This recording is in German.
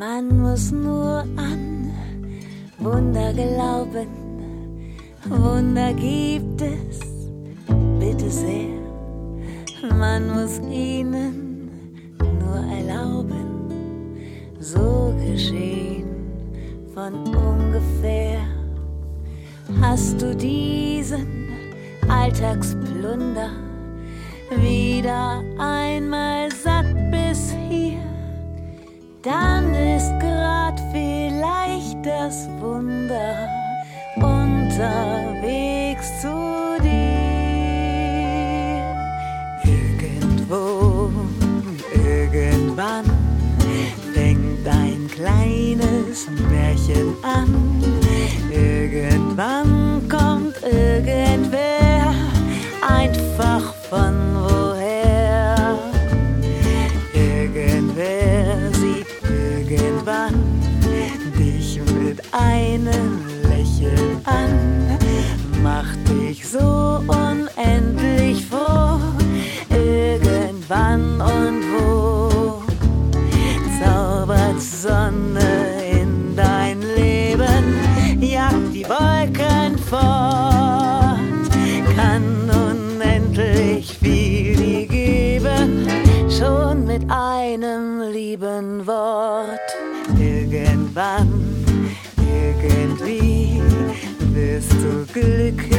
Man muss nur an Wunder glauben, Wunder gibt es, bitte sehr. Man muss ihnen nur erlauben, so geschehen von ungefähr. Hast du diesen Alltagsplunder wieder einmal satt bis hier, dann ist grad vielleicht das Wunder unterwegs zu dir. Irgendwo, irgendwann fängt ein kleines Märchen an. Irgendwann kommt irgendwer einfach von woher. Irgendwer sieht irgendwann dich mit einem Lächeln an, macht dich so unendlich froh. Irgendwann und wo zaubert Sonne in dein Leben, jagt die Wolken fort, kann unendlich viel dir geben, schon mit einem lieben Wort. Irgendwann, irgendwie wirst du glücklich.